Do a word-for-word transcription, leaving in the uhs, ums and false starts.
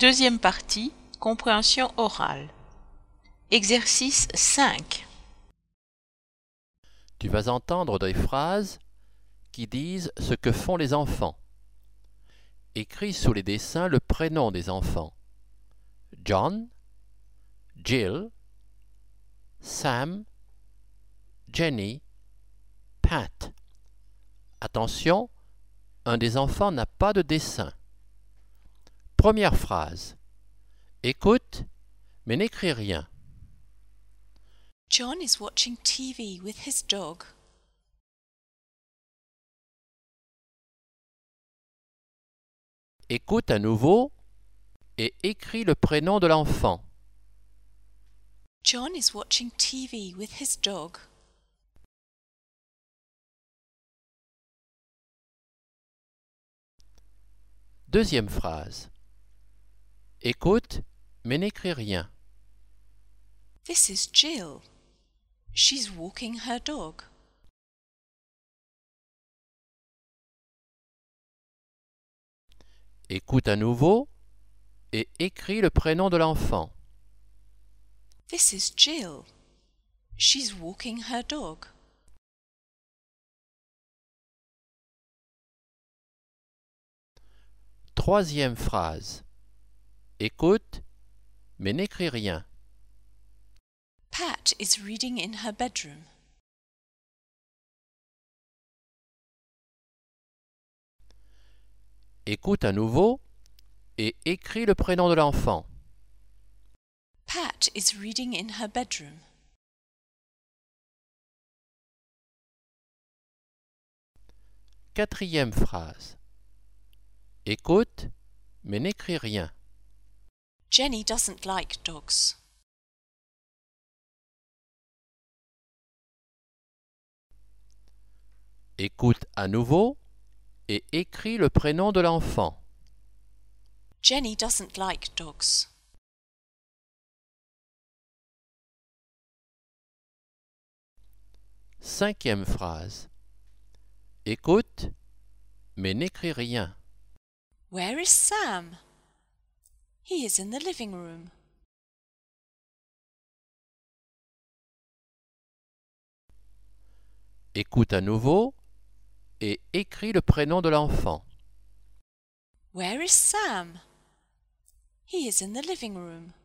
Deuxième partie, compréhension orale. Exercice cinq. Tu vas entendre des phrases qui disent ce que font les enfants. Écris sous les dessins le prénom des enfants. John, Jill, Sam, Jenny, Pat. Attention, un des enfants n'a pas de dessin. Première phrase. Écoute, mais n'écris rien. John is watching T V with his dog. Écoute à nouveau et écris le prénom de l'enfant. John is watching T V with his dog. Deuxième phrase. Écoute, mais n'écris rien. This is Jill. She's walking her dog. Écoute à nouveau et écris le prénom de l'enfant. This is Jill. She's walking her dog. Troisième phrase. Écoute, mais n'écris rien. Pat is reading in her bedroom. Écoute à nouveau et écris le prénom de l'enfant. Pat is reading in her bedroom. Quatrième phrase. Écoute, mais n'écris rien. Jenny doesn't like dogs. Écoute à nouveau et écris le prénom de l'enfant. Jenny doesn't like dogs. Cinquième phrase. Écoute, mais n'écris rien. Where is Sam? He is in the living room. Écoute à nouveau et écris le prénom de l'enfant. Where is Sam? He is in the living room.